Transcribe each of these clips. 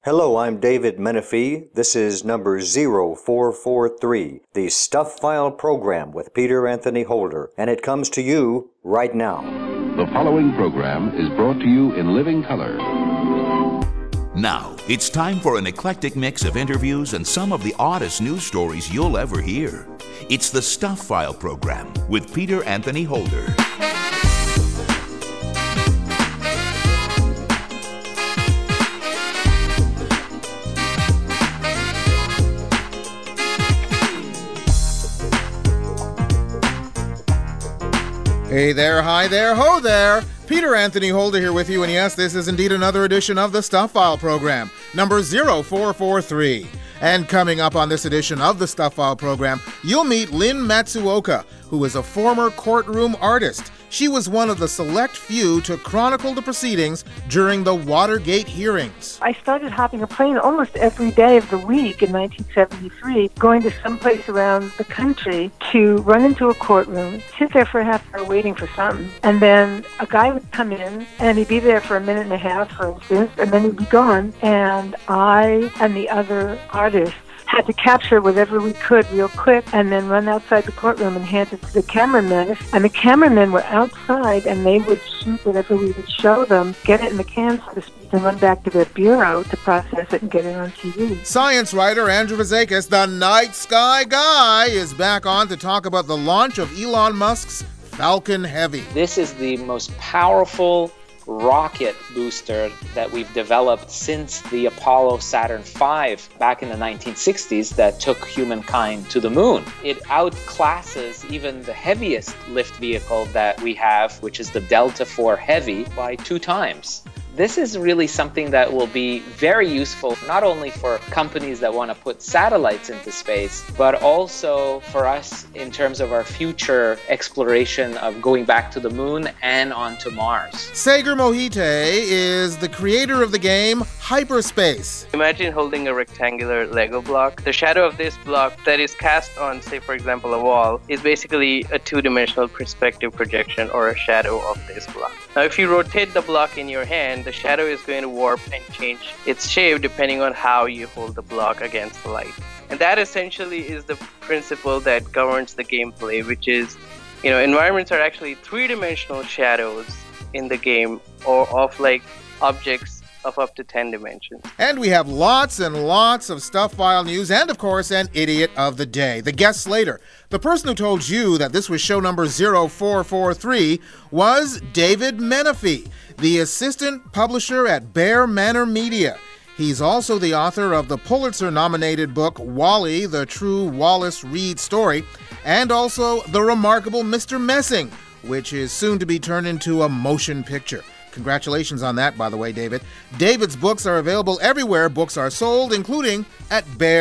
Hello, I'm David Menefee. This is number 0443, the Stuff File program with Peter Anthony Holder, and it comes to you right now. The following program is brought to you in living color. Now, it's time for an eclectic mix of interviews and some of the oddest news stories you'll ever hear. It's the Stuff File program with Peter Anthony Holder. Hey there, hi there, ho there. Peter Anthony Holder here with you, and yes, this is indeed another edition of the Stuff File program, number 0443. And coming up on this edition of the Stuff File program, you'll meet Lynn Matsuoka, who is a former courtroom artist. She was one of the select few to chronicle the proceedings during the Watergate hearings. I started hopping a plane almost every day of the week in 1973, going to someplace around the country to run into a courtroom, sit there for a half hour waiting for something, and then a guy would come in, and he'd be there for a minute and a half, for instance, and then he'd be gone, and I and the other artists had to capture whatever we could real quick and then run outside the courtroom and hand it to the cameramen. And the cameramen were outside and they would shoot whatever we would show them, get it in the can, so to speak, and run back to their bureau to process it and get it on TV. Science writer Andrew Vazakis, the Night Sky Guy, is back on to talk about the launch of Elon Musk's Falcon Heavy. This is the most powerful rocket booster that we've developed since the Apollo Saturn V back in the 1960s that took humankind to the moon. It outclasses even the heaviest lift vehicle that we have, which is the Delta IV Heavy, by 2 times. This is really something that will be very useful, not only for companies that want to put satellites into space, but also for us in terms of our future exploration of going back to the moon and onto Mars. Sagar Mohite is the creator of the game Hyperspace. Imagine holding a rectangular Lego block. The shadow of this block that is cast on, say, for example, a wall, is basically a 2-dimensional perspective projection or a shadow of this block. Now, if you rotate the block in your hand, the shadow is going to warp and change its shape depending on how you hold the block against the light. And that essentially is the principle that governs the gameplay, which is, environments are actually 3-dimensional shadows in the game, or of like objects of up to 10 dimensions. And we have lots and lots of Stuff File news and, of course, an Idiot of the Day. The guest later. The person who told you that this was show number 0443 was David Menefee, the assistant publisher at Bear Manor Media. He's also the author of the Pulitzer-nominated book Wall-E, the True Wallace Reid Story, and also The Remarkable Mr. Messing, which is soon to be turned into a motion picture. Congratulations on that, by the way, David. David's books are available everywhere books are sold, including at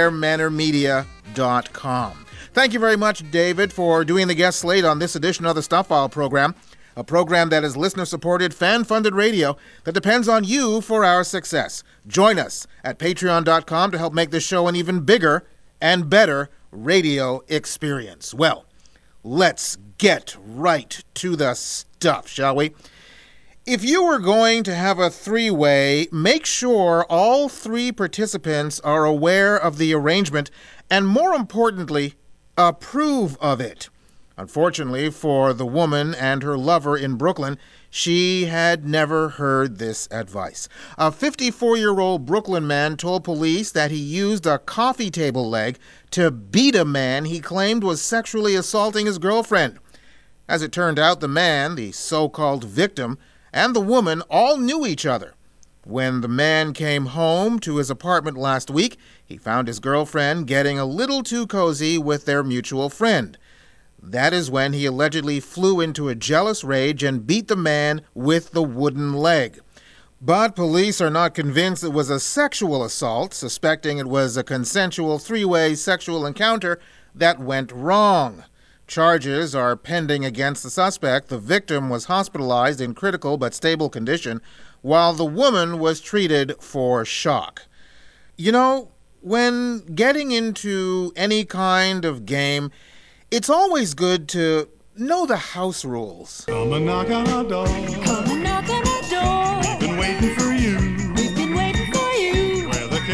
bearmanormedia.com. Thank you very much, David, for doing the guest slate on this edition of the Stuff File program, a program that is listener-supported, fan-funded radio that depends on you for our success. Join us at patreon.com to help make this show an even bigger and better radio experience. Well, let's get right to the stuff, shall we? If you were going to have a 3-way, make sure all 3 participants are aware of the arrangement and, more importantly, approve of it. Unfortunately for the woman and her lover in Brooklyn, she had never heard this advice. A 54-year-old Brooklyn man told police that he used a coffee table leg to beat a man he claimed was sexually assaulting his girlfriend. As it turned out, the man, the so-called victim, and the woman all knew each other. When the man came home to his apartment last week, he found his girlfriend getting a little too cozy with their mutual friend. That is when he allegedly flew into a jealous rage and beat the man with the wooden leg. But police are not convinced it was a sexual assault, suspecting it was a consensual 3-way sexual encounter that went wrong. Charges are pending against the suspect. The victim was hospitalized in critical but stable condition, while the woman was treated for shock. You know, when getting into any kind of game, it's always good to know the house rules. Come and knock on our door. Come and knock on our door. We've been waiting for you. We've been waiting for you. Where the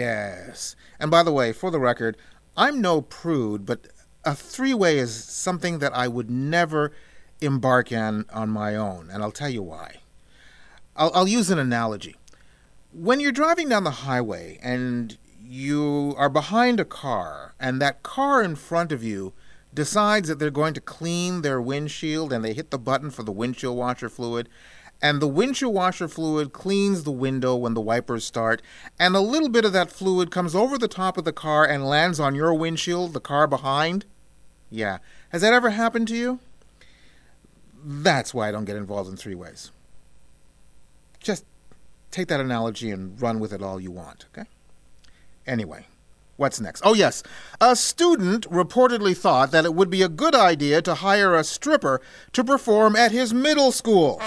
Yes. And by the way, for the record, I'm no prude, but a three-way is something that I would never embark on my own, and I'll tell you why. I'll use an analogy. When you're driving down the highway and you are behind a car, and that car in front of you decides that they're going to clean their windshield, and they hit the button for the windshield washer fluid, and the windshield washer fluid cleans the window when the wipers start, and a little bit of that fluid comes over the top of the car and lands on your windshield, the car behind. Yeah. Has that ever happened to you? That's why I don't get involved in three-ways. Just take that analogy and run with it all you want, okay? Anyway, what's next? Oh, yes. A student reportedly thought that it would be a good idea to hire a stripper to perform at his middle school.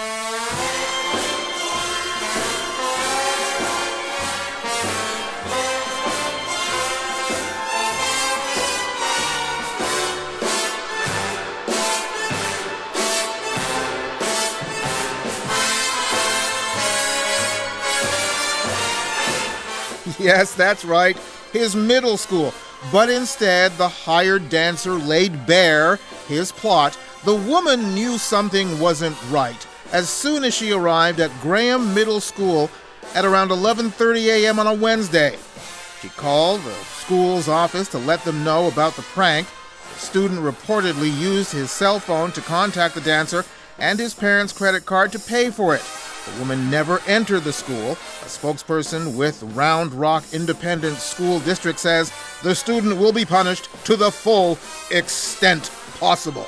Yes, that's right, his middle school. But instead, the hired dancer laid bare his plot. The woman knew something wasn't right as soon as she arrived at Graham Middle School at around 11:30 a.m. on a Wednesday. She called the school's office to let them know about the prank. The student reportedly used his cell phone to contact the dancer and his parents' credit card to pay for it. The woman never entered the school. A spokesperson with Round Rock Independent School District says the student will be punished to the full extent possible.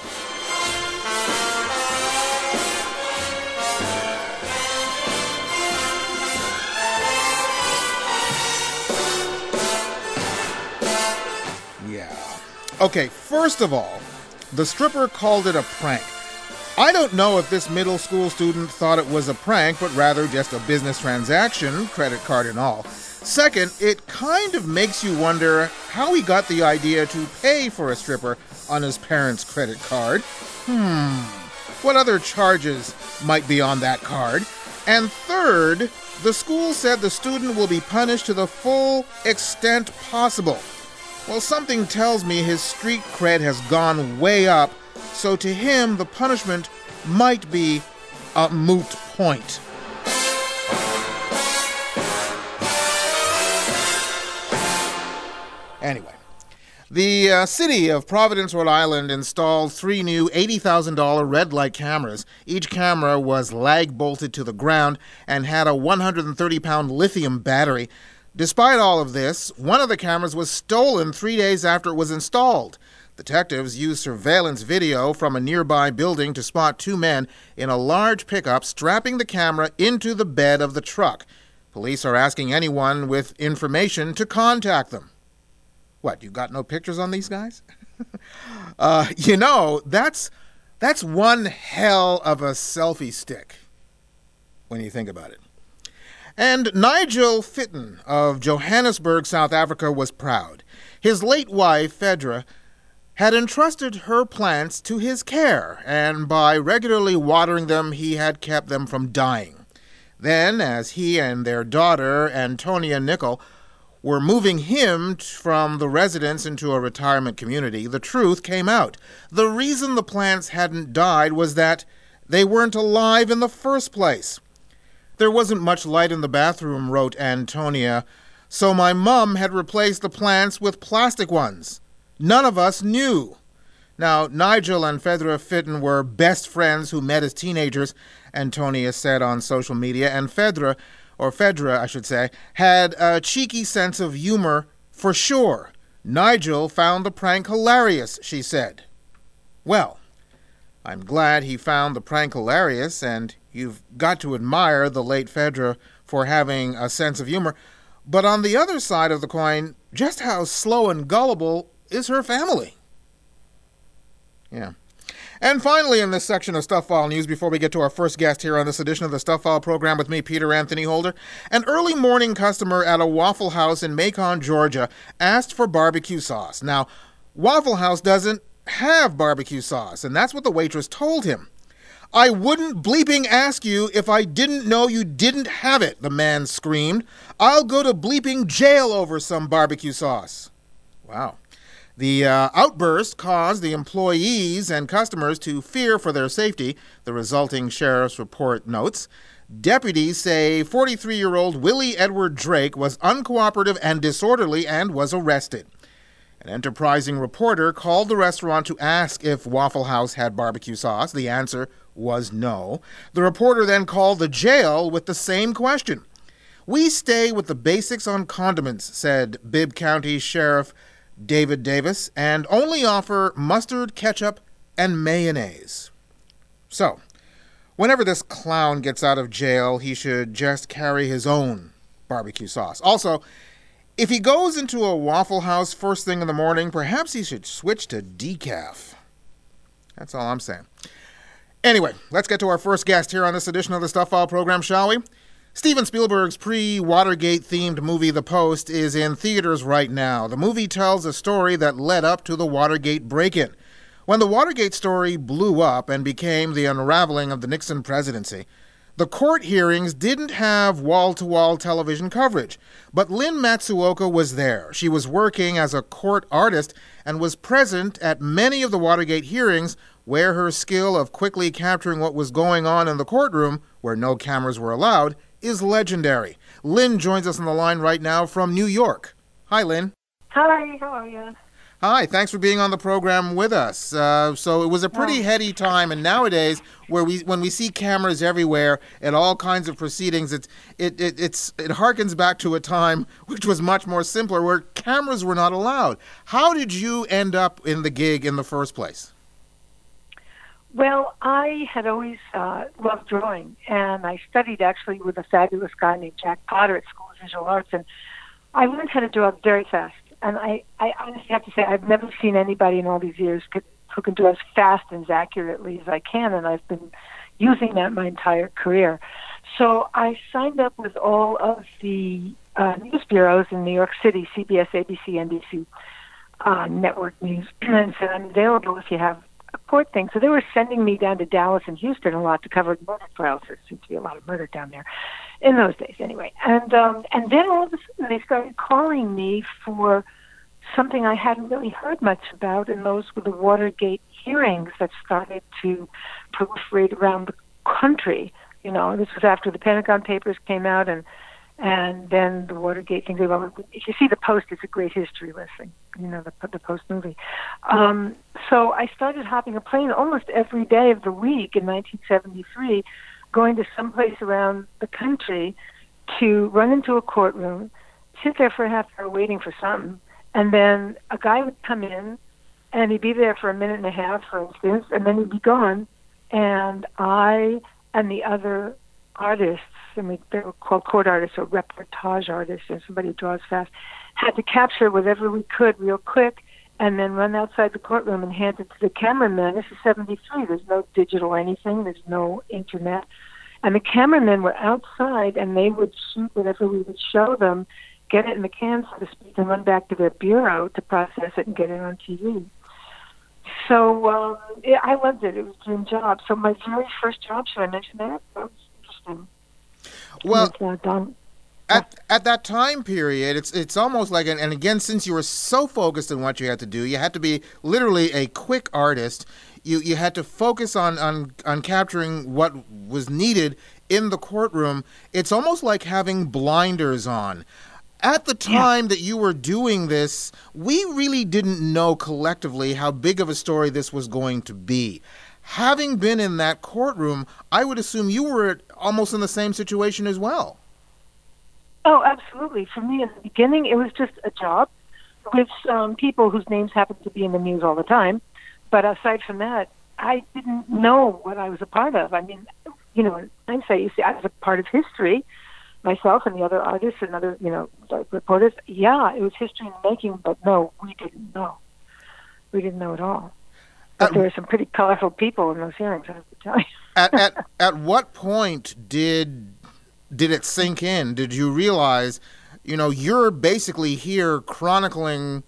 Yeah. Okay, first of all, the stripper called it a prank. I don't know if this middle school student thought it was a prank, but rather just a business transaction, credit card and all. Second, it kind of makes you wonder how he got the idea to pay for a stripper on his parents' credit card. What other charges might be on that card? And third, the school said the student will be punished to the full extent possible. Well, something tells me his street cred has gone way up, so to him, the punishment might be a moot point. Anyway, the city of Providence, Rhode Island installed 3 new $80,000 red light cameras. Each camera was lag-bolted to the ground and had a 130-pound lithium battery. Despite all of this, one of the cameras was stolen 3 days after it was installed. Detectives used surveillance video from a nearby building to spot 2 men in a large pickup strapping the camera into the bed of the truck. Police are asking anyone with information to contact them. What, you got no pictures on these guys? That's one hell of a selfie stick when you think about it. And Nigel Fitton of Johannesburg, South Africa, was proud. His late wife, Fedra, had entrusted her plants to his care, and by regularly watering them, he had kept them from dying. Then, as he and their daughter, Antonia Nicol, were moving him from the residence into a retirement community, the truth came out. The reason the plants hadn't died was that they weren't alive in the first place. There wasn't much light in the bathroom, wrote Antonia, so my mum had replaced the plants with plastic ones. None of us knew. Now, Nigel and Fedra Fitton were best friends who met as teenagers, Antonia said on social media, and Fedra, I should say, had a cheeky sense of humor for sure. Nigel found the prank hilarious, she said. Well, I'm glad he found the prank hilarious, and you've got to admire the late Fedra for having a sense of humor. But on the other side of the coin, just how slow and gullible is her family? Yeah. And finally, in this section of Stuff File News, before we get to our first guest here on this edition of the Stuff File program with me, Peter Anthony Holder, an early morning customer at a Waffle House in Macon, Georgia, asked for barbecue sauce. Now, Waffle House doesn't have barbecue sauce, and that's what the waitress told him. "I wouldn't bleeping ask you if I didn't know you didn't have it," the man screamed. "I'll go to bleeping jail over some barbecue sauce." Wow. The outburst caused the employees and customers to fear for their safety, the resulting sheriff's report notes. Deputies say 43-year-old Willie Edward Drake was uncooperative and disorderly and was arrested. An enterprising reporter called the restaurant to ask if Waffle House had barbecue sauce. The answer was no. The reporter then called the jail with the same question. "We stay with the basics on condiments," said Bibb County Sheriff David Davis, "and only offer mustard, ketchup, and mayonnaise." So, whenever this clown gets out of jail, he should just carry his own barbecue sauce. Also, if he goes into a Waffle House first thing in the morning, perhaps he should switch to decaf. That's all I'm saying. Anyway, let's get to our first guest here on this edition of the Stuff File program, shall we? Steven Spielberg's pre-Watergate-themed movie The Post is in theaters right now. The movie tells a story that led up to the Watergate break-in. When the Watergate story blew up and became the unraveling of the Nixon presidency, the court hearings didn't have wall-to-wall television coverage, but Lynn Matsuoka was there. She was working as a court artist and was present at many of the Watergate hearings, where her skill of quickly capturing what was going on in the courtroom, where no cameras were allowed, is legendary. Lynn joins us on the line right now from New York. Hi, Lynn. Hi, how are you? Hi, thanks for being on the program with us. So it was a pretty heady time, and nowadays, when we see cameras everywhere at all kinds of proceedings, it harkens back to a time which was much more simpler, where cameras were not allowed. How did you end up in the gig in the first place? Well, I had always loved drawing, and I studied actually with a fabulous guy named Jack Potter at School of Visual Arts, and I learned how to draw very fast. And I honestly have to say I've never seen anybody in all these years who can draw as fast and as accurately as I can, and I've been using that my entire career. So I signed up with all of the news bureaus in New York City, CBS, ABC, NBC, network news, and said I'm available if you have a court thing. So they were sending me down to Dallas and Houston a lot to cover murder trials. There seemed to be a lot of murder down there in those days anyway. And then all of a sudden they started calling me for something I hadn't really heard much about, and those were the Watergate hearings that started to proliferate around the country. You know, this was after the Pentagon Papers came out, and then the Watergate thing. Well, if you see The Post, it's a great history lesson. You know, the Post movie. So I started hopping a plane almost every day of the week in 1973, going to someplace around the country to run into a courtroom, sit there for a half hour waiting for something, and then a guy would come in, and he'd be there for a minute and a half, for instance, and then he'd be gone, and I and the other artists, I mean, they were called court artists or reportage artists, and somebody who draws fast, had to capture whatever we could real quick and then run outside the courtroom and hand it to the cameraman. This is 73. There's no digital anything. There's no internet. And the cameramen were outside, and they would shoot whatever we would show them, get it in the can, so to speak, and run back to their bureau to process it and get it on TV. So I loved it. It was a dream job. So my very first job, should I mention that? That was interesting. Well, at that time period, it's almost like, and again, since you were so focused on what you had to do, you had to be literally a quick artist. You had to focus on capturing what was needed in the courtroom. It's almost like having blinders on. At the time that you were doing this, we really didn't know collectively how big of a story this was going to be. Having been in that courtroom, I would assume you were almost in the same situation as well. Oh, absolutely. For me, in the beginning, it was just a job with some people whose names happened to be in the news all the time. But aside from that, I didn't know what I was a part of. I mean, you know, in hindsight, you see, I was a part of history, myself and the other artists and other, you know, reporters. Yeah, it was history in the making, but no, we didn't know. We didn't know at all. But there were some pretty colorful people in those hearings, I have to tell you. At what point did it sink in? Did you realize, you know, you're basically here chronicling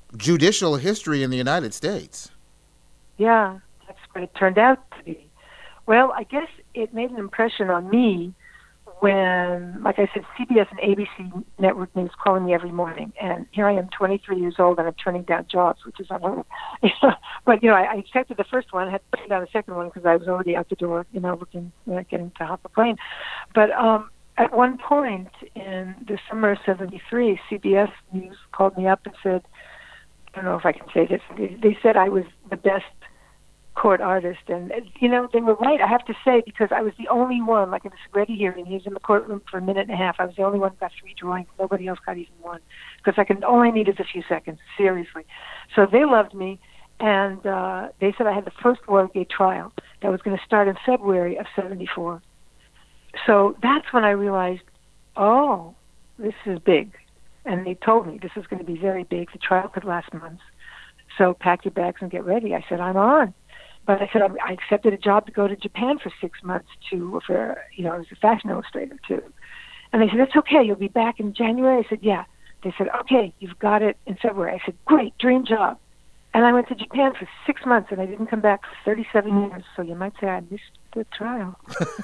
judicial history in the United States? Yeah, that's what it turned out to be. Well, I guess it made an impression on me when, like I said, CBS and ABC network news calling me every morning, and here I am, 23 years old, and I'm turning down jobs, which is unheard of. But I accepted the first one, I had to turn down the second one because I was already out the door, looking, getting to hop a plane. But at one point in the summer of '73, CBS News called me up and said, I don't know if I can say this, they said I was the best court artist, and they were right, I have to say, because I was the only one, like in the Segretti hearing, he was in the courtroom for a minute and a half. I was the only one who got 3 drawings. Nobody else got even one, because all I needed is a few seconds, seriously. So they loved me, and they said I had the first Watergate trial that was going to start in February of '74. So that's when I realized, oh, this is big. And they told me this is going to be very big. The trial could last months. So pack your bags and get ready. I said, I'm on. But I said, I accepted a job to go to Japan for 6 months as a fashion illustrator too. And they said, that's okay, you'll be back in January. I said, yeah. They said, okay, you've got it in February. I said, great, dream job. And I went to Japan for 6 months, and I didn't come back for 37 years. So you might say I missed the trial.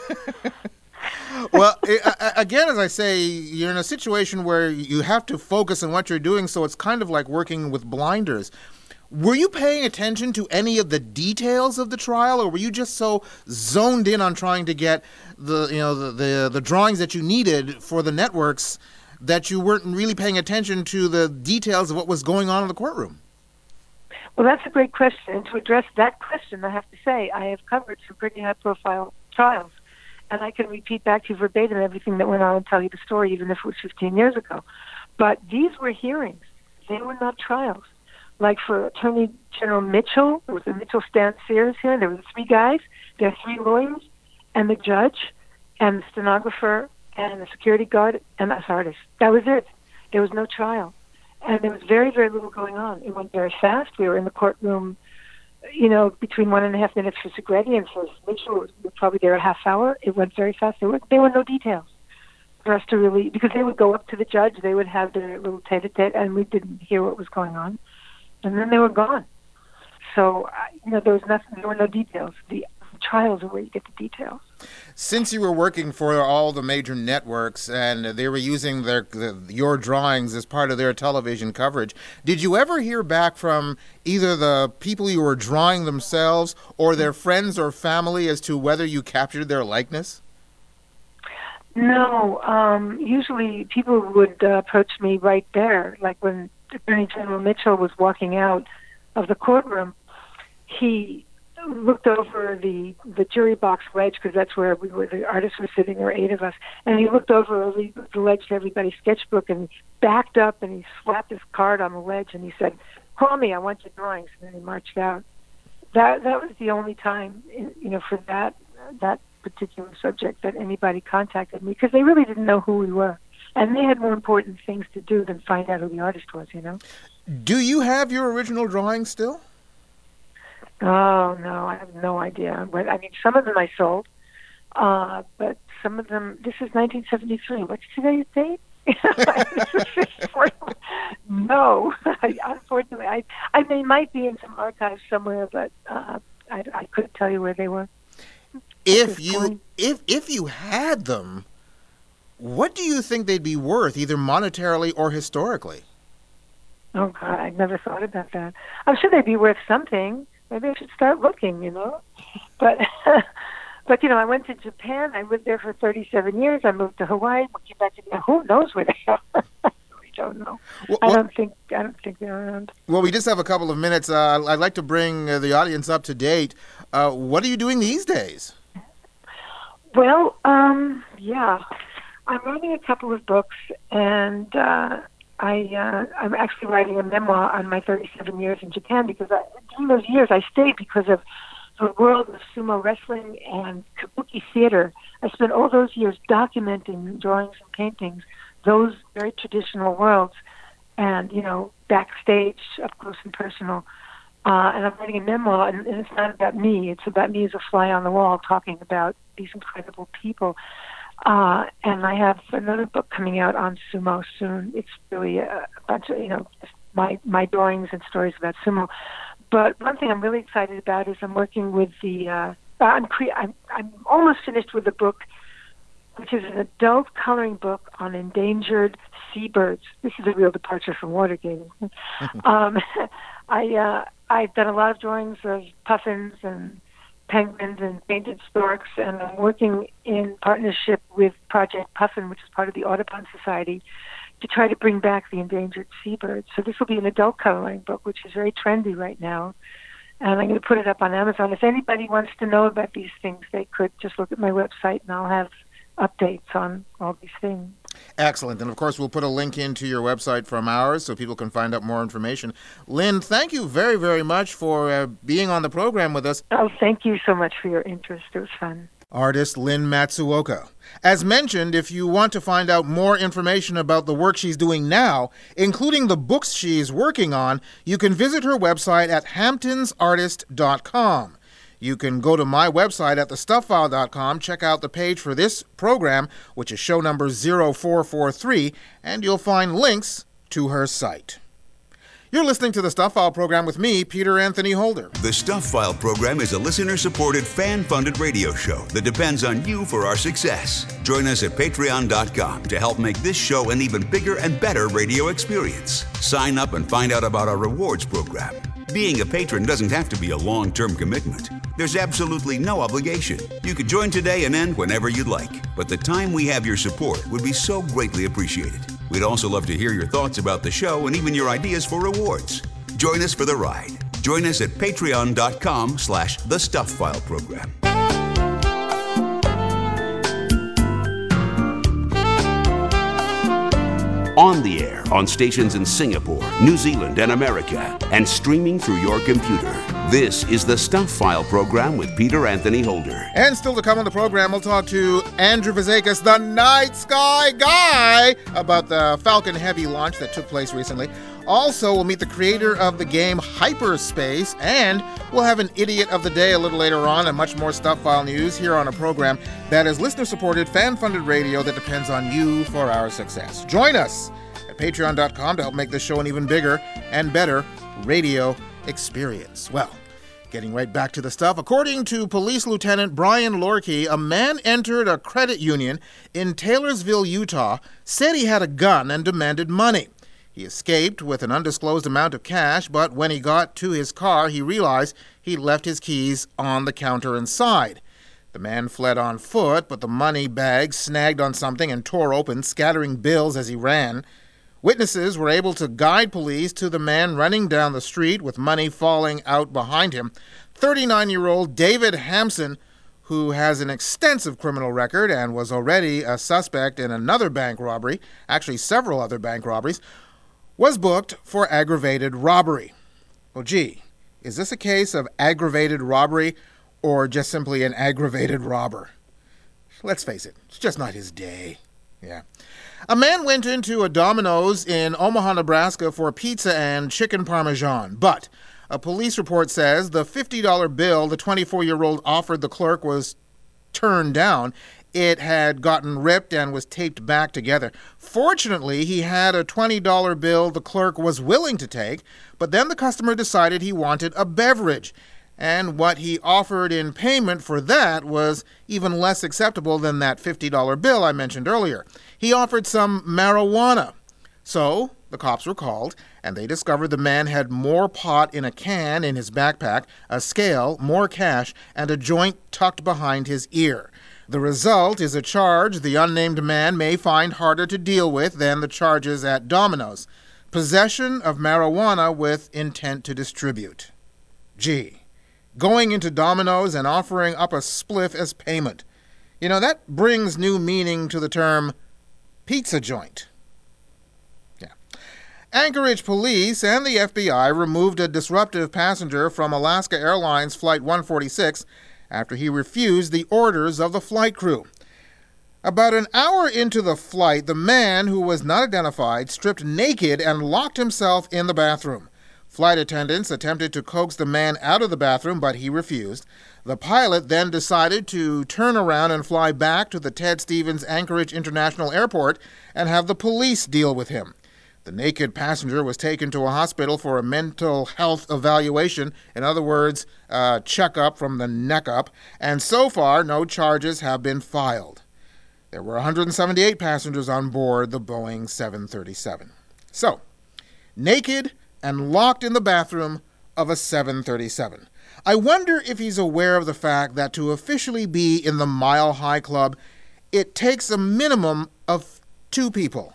Well, again, as I say, you're in a situation where you have to focus on what you're doing, so it's kind of like working with blinders. Were you paying attention to any of the details of the trial, or were you just so zoned in on trying to get the drawings that you needed for the networks that you weren't really paying attention to the details of what was going on in the courtroom? Well, that's a great question. And to address that question, I have to say I have covered some pretty high-profile trials, and I can repeat back to you verbatim everything that went on and tell you the story, even if it was 15 years ago. But these were hearings. They were not trials. Like for Attorney General Mitchell, there was a Mitchell Stan Sears hearing. There were 3 guys. There are 3 lawyers, and the judge, and the stenographer, and the security guard, and us artists. That was it. There was no trial. And there was very, very little going on. It went very fast. We were in the courtroom, between 1.5 minutes for Segretti and for Mitchell. We were probably there a half hour. It went very fast. There were no details for us to really, because they would go up to the judge. They would have their little tete-a-tete, and we didn't hear what was going on. And then they were gone. So, there was nothing. There were no details. The trials are where you get the details. Since you were working for all the major networks and they were using your drawings as part of their television coverage, did you ever hear back from either the people you were drawing themselves or their friends or family as to whether you captured their likeness? No. Usually people would approach me right there, like when Attorney General Mitchell was walking out of the courtroom. He looked over the jury box ledge, because that's where the artists were sitting, there were 8 of us, and he looked over the ledge to everybody's sketchbook, and he backed up and he slapped his card on the ledge and he said, call me, I want your drawings, and then he marched out. That was the only time, for that particular subject that anybody contacted me, because they really didn't know who we were. And they had more important things to do than find out who the artist was, Do you have your original drawings still? Oh, no, I have no idea. But, some of them I sold, but some of them, this is 1973. What's today's date? No, unfortunately. They might be in some archives somewhere, but I couldn't tell you where they were. If you had them, what do you think they'd be worth, either monetarily or historically? Oh, God, I never thought about that. I'm sure they'd be worth something. Maybe I should start looking, But, I went to Japan. I lived there for 37 years. I moved to Hawaii. Came back to Japan. Who knows where they are? We don't know. Well, I don't think they're around. Well, we just have a couple of minutes. I'd like to bring the audience up to date. What are you doing these days? Well, yeah. I'm writing a couple of books, and I'm actually writing a memoir on my 37 years in Japan, because during those years I stayed because of the world of sumo wrestling and kabuki theater. I spent all those years documenting drawings and paintings, those very traditional worlds, and, backstage, up close and personal. And I'm writing a memoir, and it's not about me. It's about me as a fly on the wall talking about these incredible people. And I have another book coming out on sumo soon. It's really a bunch of, my drawings and stories about sumo. But one thing I'm really excited about is I'm working with the I'm almost finished with a book, which is an adult coloring book on endangered seabirds. This is a real departure from Watergate. I've done a lot of drawings of puffins and penguins and painted storks, and I'm working in partnership with Project Puffin, which is part of the Audubon Society, to try to bring back the endangered seabirds. So this will be an adult coloring book, which is very trendy right now. And I'm going to put it up on Amazon. If anybody wants to know about these things, they could just look at my website, and I'll have updates on all these things. Excellent. And, of course, we'll put a link into your website from ours so people can find out more information. Lynn, thank you very, very much for being on the program with us. Oh, thank you so much for your interest. It was fun. Artist Lynn Matsuoka. As mentioned, if you want to find out more information about the work she's doing now, including the books she's working on, you can visit her website at hamptonsartist.com. You can go to my website at thestufffile.com, check out the page for this program, which is show number 0443, and you'll find links to her site. You're listening to the Stuff File program with me, Peter Anthony Holder. The Stuff File program is a listener-supported, fan-funded radio show that depends on you for our success. Join us at patreon.com to help make this show an even bigger and better radio experience. Sign up and find out about our rewards program. Being a patron doesn't have to be a long-term commitment. There's absolutely no obligation. You could join today and end whenever you'd like, but the time we have your support would be so greatly appreciated. We'd also love to hear your thoughts about the show and even your ideas for rewards. Join us for the ride. Join us at patreon.com/thestuffileprogram. On the air, on stations in Singapore, New Zealand, and America, and streaming through your computer. This is the Stuff File program with Peter Anthony Holder. And still to come on the program, we'll talk to Andrew Vazakis, the Night Sky Guy, about the Falcon Heavy launch that took place recently. Also, we'll meet the creator of the game Hyperspace, and we'll have an Idiot of the Day a little later on, and much more Stuff File news here on a program that is listener-supported, fan-funded radio that depends on you for our success. Join us at patreon.com to help make this show an even bigger and better radio experience. Well, getting right back to the stuff. According to Police Lieutenant Brian Lorkey, a man entered a credit union in Taylorsville, Utah, said he had a gun and demanded money. He escaped with an undisclosed amount of cash, but when he got to his car, he realized he'd left his keys on the counter inside. The man fled on foot, but the money bag snagged on something and tore open, scattering bills as he ran. Witnesses were able to guide police to the man running down the street with money falling out behind him. 39-year-old David Hampson, who has an extensive criminal record and was already a suspect in another bank robbery, actually several other bank robberies, was booked for aggravated robbery. Well, gee, is this a case of aggravated robbery or just simply an aggravated robber? Let's face it, it's just not his day. Yeah. A man went into a Domino's in Omaha, Nebraska for pizza and chicken parmesan, but a police report says the $50 bill the 24-year-old offered the clerk was turned down. It had gotten ripped and was taped back together. Fortunately, he had a $20 bill the clerk was willing to take, but then the customer decided he wanted a beverage. And what he offered in payment for that was even less acceptable than that $50 bill I mentioned earlier. He offered some marijuana. So the cops were called, and they discovered the man had more pot in a can in his backpack, a scale, more cash, and a joint tucked behind his ear. The result is a charge the unnamed man may find harder to deal with than the charges at Domino's. Possession of marijuana with intent to distribute. Gee, going into Domino's and offering up a spliff as payment. You know, that brings new meaning to the term pizza joint. Yeah. Anchorage police and the FBI removed a disruptive passenger from Alaska Airlines Flight 146 after he refused the orders of the flight crew. About an hour into the flight, the man, who was not identified, stripped naked and locked himself in the bathroom. Flight attendants attempted to coax the man out of the bathroom, but he refused. The pilot then decided to turn around and fly back to the Ted Stevens Anchorage International Airport and have the police deal with him. The naked passenger was taken to a hospital for a mental health evaluation, in other words, a checkup from the neck up, and so far no charges have been filed. There were 178 passengers on board the Boeing 737. So, naked and locked in the bathroom of a 737. I wonder if he's aware of the fact that to officially be in the Mile High Club, it takes a minimum of 2 people.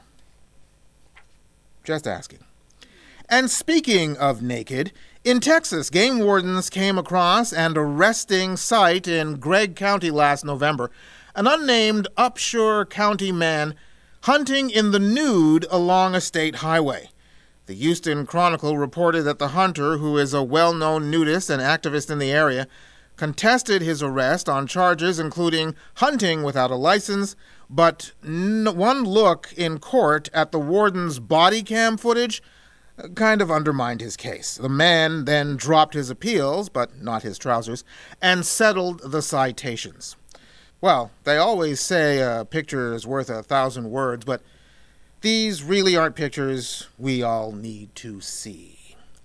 Just asking. And speaking of naked, in Texas, game wardens came across an arresting sight in Gregg County last November. An unnamed Upshur County man hunting in the nude along a state highway. The Houston Chronicle reported that the hunter, who is a well-known nudist and activist in the area, contested his arrest on charges including hunting without a license, but one look in court at the warden's body cam footage kind of undermined his case. The man then dropped his appeals, but not his trousers, and settled the citations. Well, they always say a picture is worth 1,000 words, but these really aren't pictures we all need to see.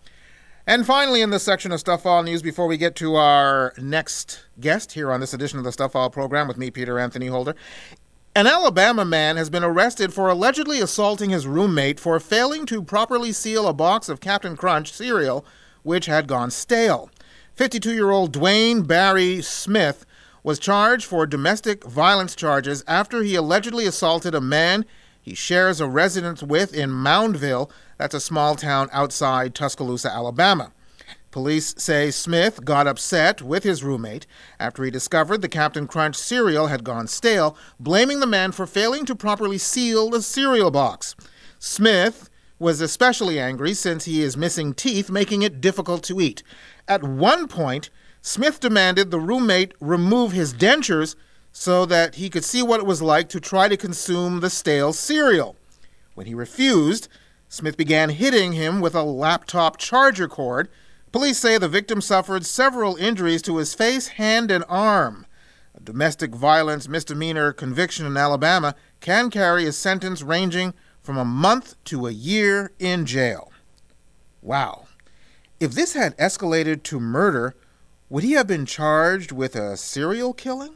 And finally, in this section of Stuff All News, before we get to our next guest here on this edition of the Stuff All program with me, Peter Anthony Holder, an Alabama man has been arrested for allegedly assaulting his roommate for failing to properly seal a box of Captain Crunch cereal, which had gone stale. 52-year-old Dwayne Barry Smith was charged for domestic violence charges after he allegedly assaulted a man he shares a residence with in Moundville. That's a small town outside Tuscaloosa, Alabama. Police say Smith got upset with his roommate after he discovered the Captain Crunch cereal had gone stale, blaming the man for failing to properly seal the cereal box. Smith was especially angry since he is missing teeth, making it difficult to eat. At one point, Smith demanded the roommate remove his dentures so that he could see what it was like to try to consume the stale cereal. When he refused, Smith began hitting him with a laptop charger cord. Police say the victim suffered several injuries to his face, hand, and arm. A domestic violence misdemeanor conviction in Alabama can carry a sentence ranging from a month to a year in jail. Wow. If this had escalated to murder, would he have been charged with a serial killing?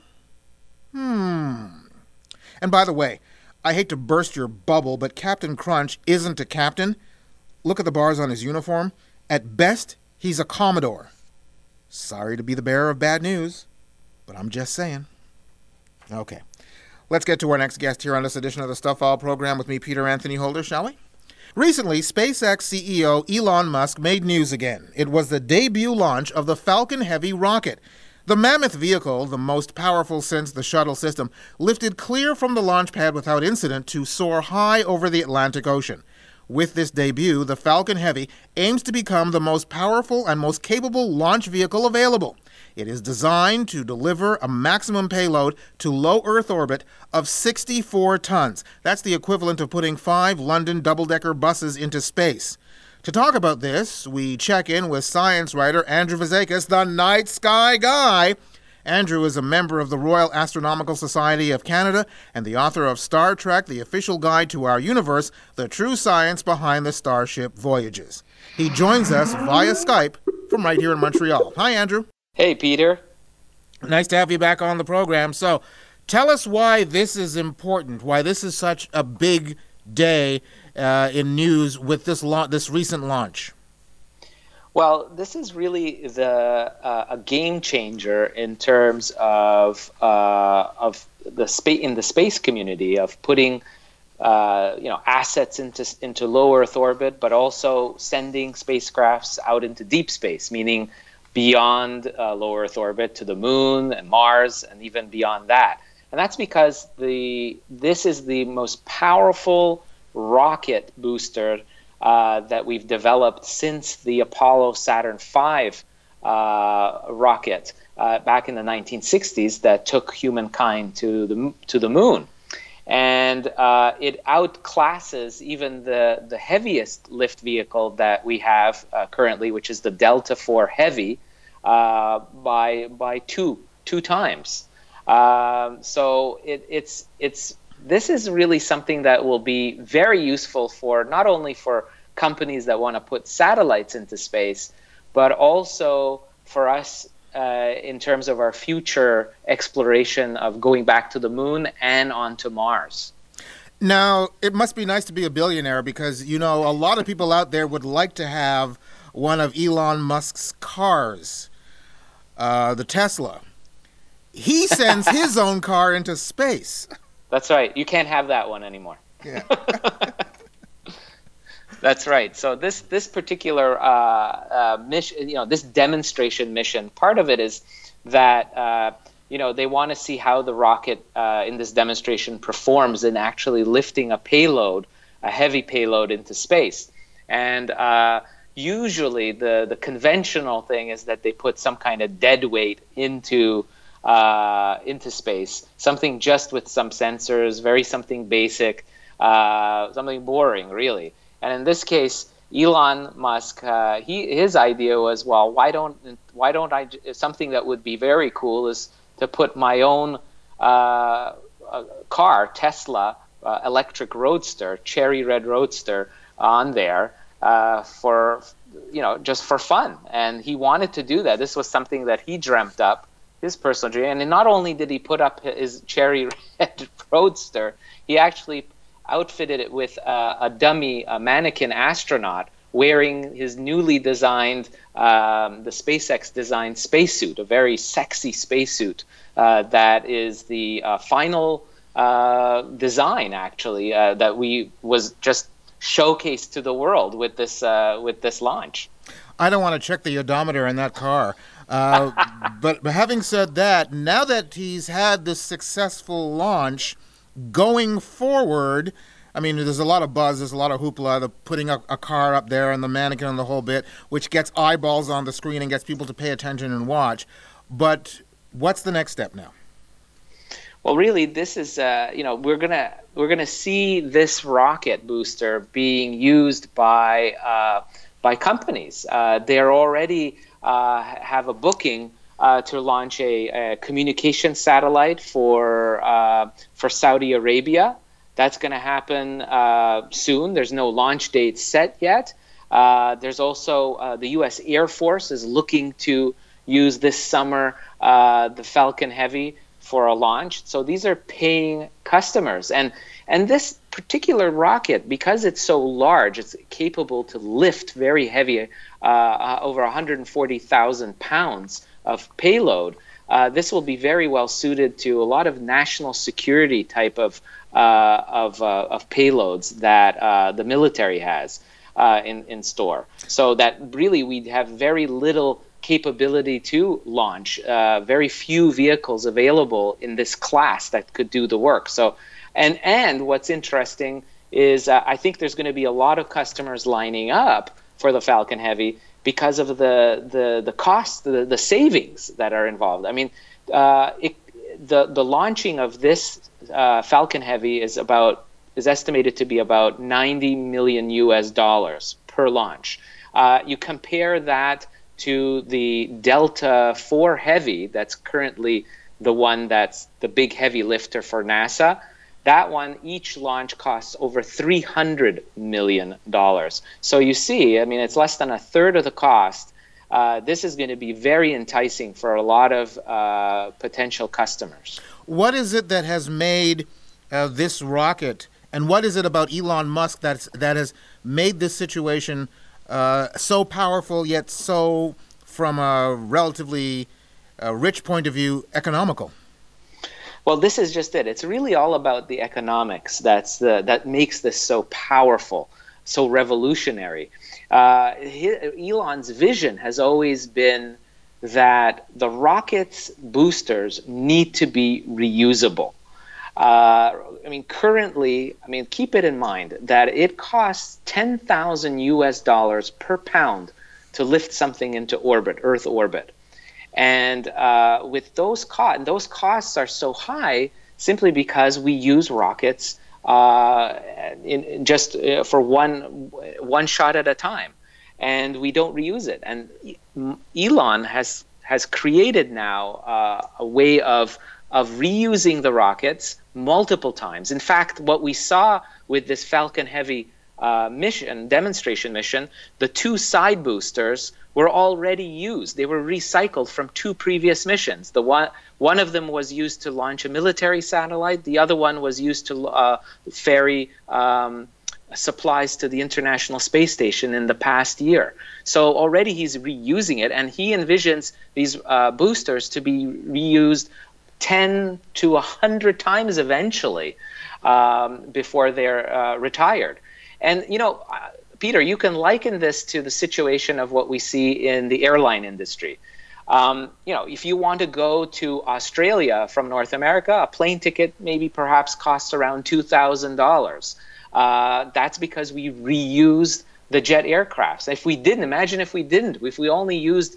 And by the way, I hate to burst your bubble, but Captain Crunch isn't a captain. Look at the bars on his uniform. At best, he's a Commodore. Sorry to be the bearer of bad news, but I'm just saying. Okay, let's get to our next guest here on this edition of the Stuff All program with me, Peter Anthony Holder, shall we? Recently, SpaceX CEO Elon Musk made news again. It was the debut launch of the Falcon Heavy rocket. The mammoth vehicle, the most powerful since the shuttle system, lifted clear from the launch pad without incident to soar high over the Atlantic Ocean. With this debut, the Falcon Heavy aims to become the most powerful and most capable launch vehicle available. It is designed to deliver a maximum payload to low Earth orbit of 64 tons. That's the equivalent of putting 5 London double-decker buses into space. To talk about this, we check in with science writer Andrew Vazakis, the Night Sky Guy. Andrew is a member of the Royal Astronomical Society of Canada and the author of Star Trek, The Official Guide to Our Universe, The True Science Behind the Starship Voyages. He joins us via Skype from right here in Montreal. Hi, Andrew. Hey, Peter. Nice to have you back on the program. So, tell us why this is important, why this is such a big day in news with this recent launch. Well, this is really a game changer in terms of the space community, of putting assets into low Earth orbit, but also sending spacecrafts out into deep space, meaning beyond low Earth orbit to the Moon and Mars, and even beyond that. And that's because this is the most powerful rocket booster that we've developed since the Apollo Saturn V rocket back in the 1960s that took humankind to the Moon. And it outclasses even the heaviest lift vehicle that we have currently, which is the Delta IV Heavy, by two times. So it's this is really something that will be very useful for not only for companies that want to put satellites into space, but also for us in terms of our future exploration of going back to the moon and onto Mars. Now, it must be nice to be a billionaire because, you know, a lot of people out there would like to have one of Elon Musk's cars, the Tesla. He sends his own car into space. That's right. You can't have that one anymore. Yeah. That's right. So this particular mission, this demonstration mission, part of it is that they want to see how the rocket in this demonstration performs in actually lifting a payload, a heavy payload, into space. And usually the conventional thing is that they put some kind of dead weight into space, something just with some sensors, something basic, something boring, really. And in this case, Elon Musk, his idea was, well, why don't I? Something that would be very cool is to put my own car, Tesla electric roadster, cherry red roadster, on there just for fun. And he wanted to do that. This was something that he dreamt up, his personal dream. And not only did he put up his cherry red roadster, he actually outfitted it with a dummy, a mannequin astronaut wearing his newly designed, the SpaceX designed spacesuit, a very sexy spacesuit that is the final design, actually, that was just showcased to the world with this launch. I don't want to check the odometer in that car. But having said that, now that he's had this successful launch, going forward, I mean, there's a lot of buzz, there's a lot of hoopla, the putting a car up there and the mannequin and the whole bit, which gets eyeballs on the screen and gets people to pay attention and watch. But what's the next step now? Well, really, this is we're gonna see this rocket booster being used by companies. They're already have a booking to launch a communication satellite for Saudi Arabia. That's going to happen soon. There's no launch date set yet. There's also the U.S. Air Force is looking to use this summer the Falcon Heavy for a launch. So these are paying customers. And this particular rocket, because it's so large, it's capable to lift very heavy, over 140,000 pounds of payload. This will be very well suited to a lot of national security type of payloads that the military has in store. So that really we'd have very little capability to launch, very few vehicles available in this class that could do the work. So, and what's interesting is I think there's going to be a lot of customers lining up for the Falcon Heavy because of the cost, the savings that are involved. I mean, the launching of this Falcon Heavy is estimated to be about $90 million per launch. You compare that to the Delta IV Heavy, that's currently the one that's the big heavy lifter for NASA. That one, each launch costs over $300 million. So you see, I mean, it's less than a third of the cost. This is going to be very enticing for a lot of potential customers. What is it that has made this rocket, and what is it about Elon Musk that has made this situation so powerful, yet so, from a relatively rich point of view, economical? Well, this is just it. It's really all about the economics that makes this so powerful, so revolutionary. Elon's vision has always been that the rocket's boosters need to be reusable. Currently, keep it in mind that it costs $10,000 per pound to lift something into orbit, Earth orbit. And with those costs are so high simply because we use rockets for one shot at a time, and we don't reuse it. And Elon has created now a way of of reusing the rockets multiple times. In fact, what we saw with this Falcon Heavy demonstration mission, the two side boosters were already used. They were recycled from two previous missions. One of them was used to launch a military satellite. The other one was used to ferry supplies to the International Space Station in the past year. So already he's reusing it, and he envisions these boosters to be reused 10 to 100 times eventually before they're retired. And, Peter, you can liken this to the situation of what we see in the airline industry. If you want to go to Australia from North America, a plane ticket maybe perhaps costs around $2,000. That's because we reused the jet aircrafts. If we only used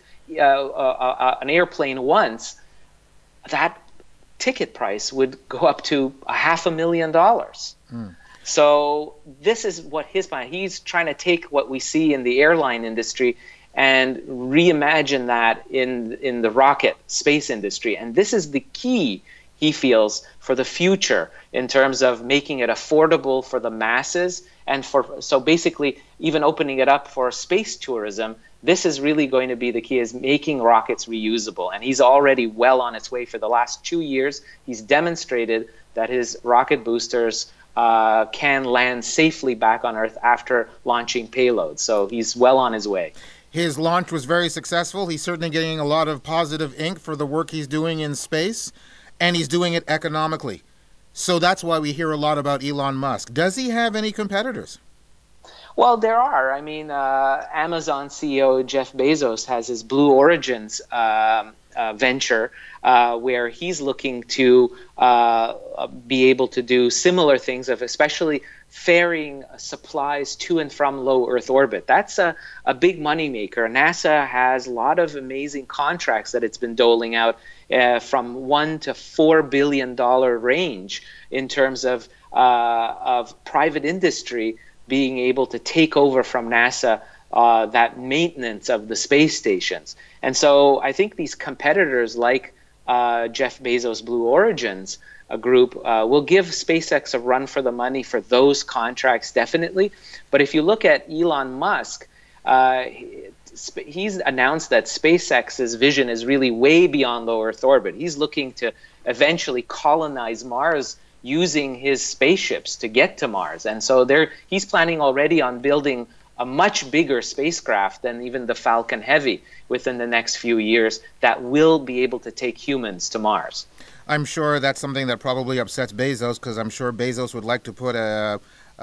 an airplane once, that ticket price would go up to $500,000. So this is what his plan. He's trying to take what we see in the airline industry and reimagine that in the rocket space industry. And this is the key, he feels, for the future in terms of making it affordable for the masses, and so basically even opening it up for space tourism. This is really going to be the key, is making rockets reusable. And he's already well on its way. For the last 2 years, he's demonstrated that his rocket boosters can land safely back on Earth after launching payloads. So he's well on his way. His launch was very successful. He's certainly getting a lot of positive ink for the work he's doing in space, and he's doing it economically. So that's why we hear a lot about Elon Musk. Does he have any competitors? Well, there are. I mean, Amazon CEO Jeff Bezos has his Blue Origins venture, where he's looking to be able to do similar things, of especially ferrying supplies to and from low Earth orbit. That's a big moneymaker. NASA has a lot of amazing contracts that it's been doling out from $1 to $4 billion range in terms of private industry being able to take over from NASA that maintenance of the space stations. And so I think these competitors like Jeff Bezos' Blue Origins group will give SpaceX a run for the money for those contracts, definitely. But if you look at Elon Musk, he's announced that SpaceX's vision is really way beyond low Earth orbit. He's looking to eventually colonize Mars using his spaceships to get to Mars. And so he's planning already on building a much bigger spacecraft than even the Falcon Heavy within the next few years that will be able to take humans to Mars. I'm sure that's something that probably upsets Bezos, because I'm sure Bezos would like to put an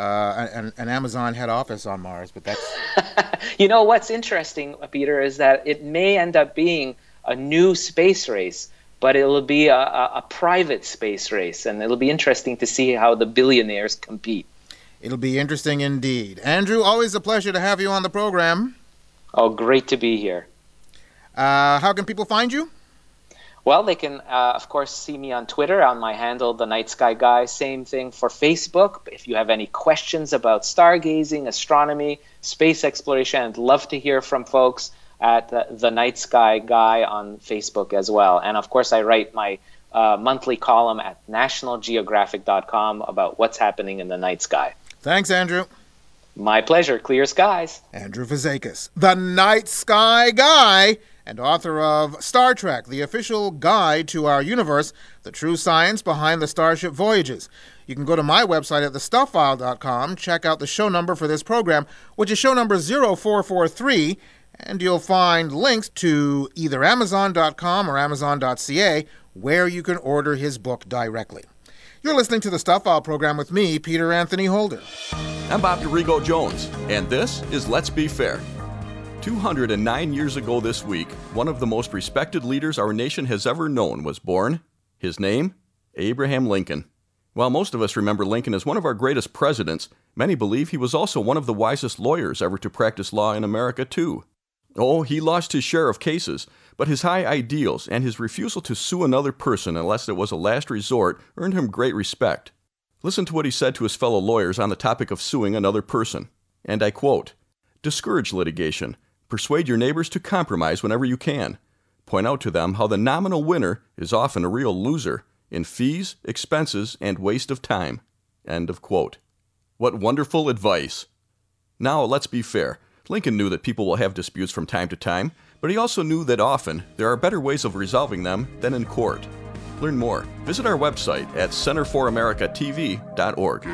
Amazon head office on Mars, but that's... What's interesting, Peter, is that it may end up being a new space race, but it'll be a private space race, and it'll be interesting to see how the billionaires compete. It'll be interesting indeed. Andrew, always a pleasure to have you on the program. Oh, great to be here. How can people find you? Well, they can, of course, see me on Twitter on my handle, The Night Sky Guy. Same thing for Facebook. If you have any questions about stargazing, astronomy, space exploration, I'd love to hear from folks at The Night Sky Guy on Facebook as well. And, of course, I write my monthly column at nationalgeographic.com about what's happening in the night sky. Thanks, Andrew. My pleasure. Clear skies. Andrew Fazekas, The Night Sky Guy, and author of Star Trek, the official guide to our universe, the true science behind the Starship voyages. You can go to my website at thestuffile.com, check out the show number for this program, which is show number 0443, and you'll find links to either Amazon.com or Amazon.ca, where you can order his book directly. You're listening to the Stuff File program with me, Peter Anthony Holder. I'm Bob Dorigo Jones, and this is Let's Be Fair. 209 years ago this week, one of the most respected leaders our nation has ever known was born. His name? Abraham Lincoln. While most of us remember Lincoln as one of our greatest presidents, many believe he was also one of the wisest lawyers ever to practice law in America, too. Oh, he lost his share of cases, but his high ideals and his refusal to sue another person unless it was a last resort earned him great respect. Listen to what he said to his fellow lawyers on the topic of suing another person. And I quote, "Discourage litigation. Persuade your neighbors to compromise whenever you can. Point out to them how the nominal winner is often a real loser. in fees, expenses, and waste of time. End of quote. What wonderful advice. Now, let's be fair. Lincoln knew that people will have disputes from time to time, but he also knew that often there are better ways of resolving them than in court. Learn more. Visit our website at centerforamericatv.org.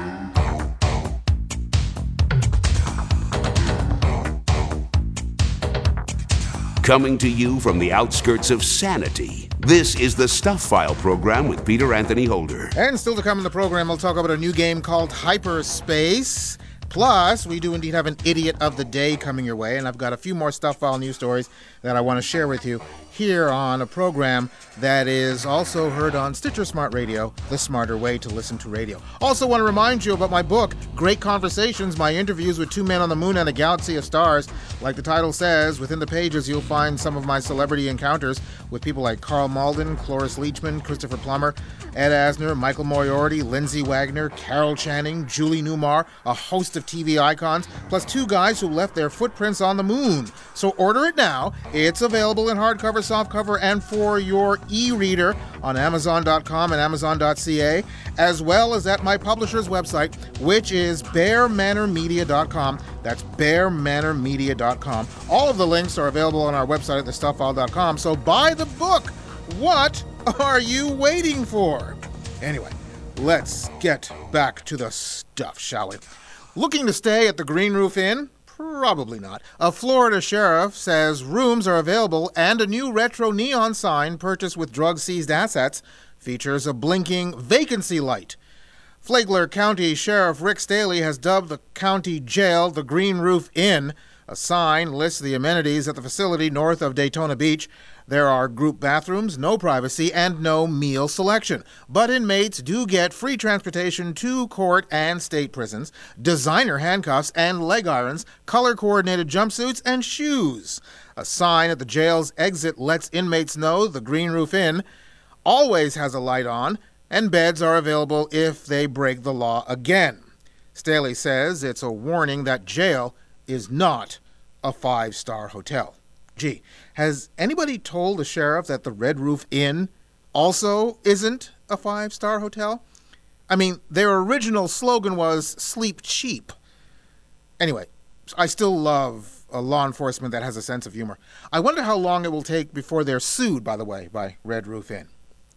Coming to you from the outskirts of sanity, this is the Stuff File program with Peter Anthony Holder. And still to come in the program, we'll talk about a new game called Hyperspace. Plus, we do indeed have an Idiot of the Day coming your way, and I've got a few more Stuff File news stories that I want to share with you here on a program that is also heard on Stitcher Smart Radio, the smarter way to listen to radio. Also want to remind you about my book, Great Conversations, my interviews with two men on the moon and a galaxy of stars. Like the title says, within the pages you'll find some of my celebrity encounters with people like Carl Malden, Cloris Leachman, Christopher Plummer, Ed Asner, Michael Moriarty, Lindsay Wagner, Carol Channing, Julie Newmar, a host of TV icons, plus two guys who left their footprints on the moon. So order it now. It's available in hardcover, softcover, and for your e-reader on Amazon.com and Amazon.ca, as well as at my publisher's website, which is BearManorMedia.com. That's BearManorMedia.com. All of the links are available on our website at thestuffile.com. So buy the book. What are you waiting for? Anyway, let's get back to the stuff, shall we? Looking to stay at the Green Roof Inn? Probably not. A Florida sheriff says rooms are available and a new retro neon sign purchased with drug-seized assets features a blinking vacancy light. Flagler County Sheriff Rick Staley has dubbed the county jail the Green Roof Inn. A sign lists the amenities at the facility north of Daytona Beach. There are group bathrooms, no privacy, and no meal selection. But inmates do get free transportation to court and state prisons, designer handcuffs and leg irons, color-coordinated jumpsuits, and shoes. A sign at the jail's exit lets inmates know the Green Roof Inn always has a light on, and beds are available if they break the law again. Staley says it's a warning that jail is not a five-star hotel. Gee, has anybody told the sheriff that the Red Roof Inn also isn't a five-star hotel? I mean, their original slogan was sleep cheap. Anyway, I still love a law enforcement that has a sense of humor. I wonder how long it will take before they're sued, by the way, by Red Roof Inn.